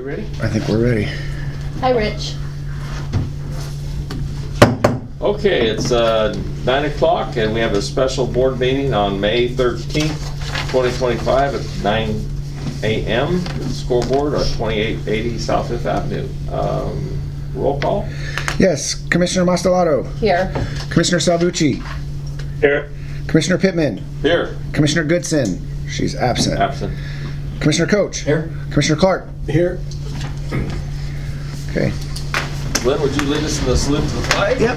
We ready? I think we're ready. Hi, Rich. Okay, it's 9 o'clock and we have a special board meeting on May 13th, 2025 at 9 a.m. at the scoreboard on 2880 South Fifth Avenue. Roll call. Yes, Commissioner Mastelotto. Here. Commissioner Salvucci. Here. Commissioner Pittman. Here. Commissioner Goodson. She's absent. Absent. Commissioner Coach. Here. Commissioner Clark. Here. Okay. Glenn, would you lead us in the salute to the flag? Yep.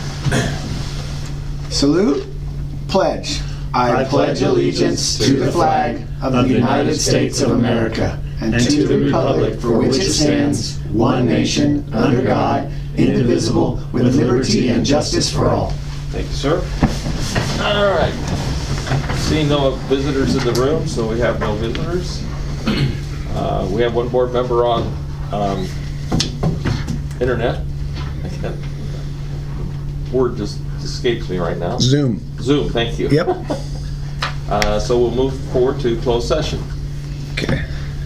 Salute. Pledge. I pledge allegiance to the flag of the United States of America and to the republic for which it stands, one nation, under God, indivisible, with liberty and justice for all. Thank you, sir. All right. Seeing no visitors in the room, so we have no visitors. We have one board member on internet. Word just escapes me right now. Zoom. Zoom, thank you. Yep. So we'll move forward to closed session. Okay.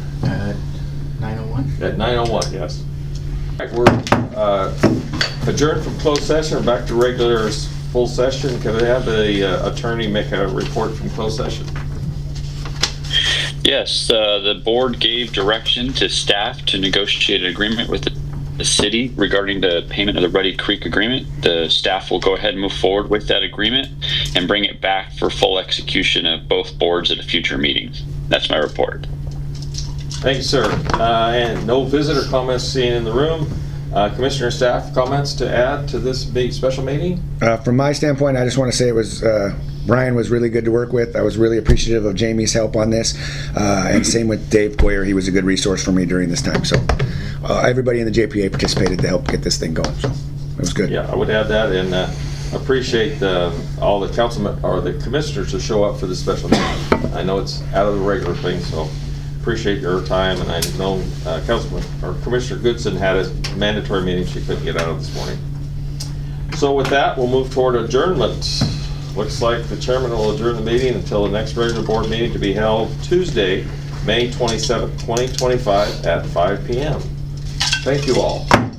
901? At 9:01, yes. All right, we're adjourned from closed session. We're back to regular full session. Can we have the attorney make a report from closed session? Yes, the board gave direction to staff to negotiate an agreement with the city regarding the payment of the Ruddy Creek agreement. The staff will go ahead and move forward with that agreement and bring it back for full execution of both boards at a future meeting. That's my report. Thank you, sir. And no visitor comments seen in the room. Commissioner staff comments to add to this big special meeting? From my standpoint, I just want to say it was Brian was really good to work with. I was really appreciative of Jamie's help on this, and same with Dave Boyer. He was a good resource for me during this time. So everybody in the JPA participated to help get this thing going. So it was good. Yeah, I would add that, and appreciate all the councilmen or the commissioners to show up for this special meeting. I know it's out of the regular thing, so appreciate your time. And I know Councilman or Commissioner Goodson had a mandatory meeting she couldn't get out of this morning. So with that, we'll move toward adjournment. Looks like the chairman will adjourn the meeting until the next regular board meeting to be held Tuesday, May 27th, 2025 at 5 p.m. Thank you all.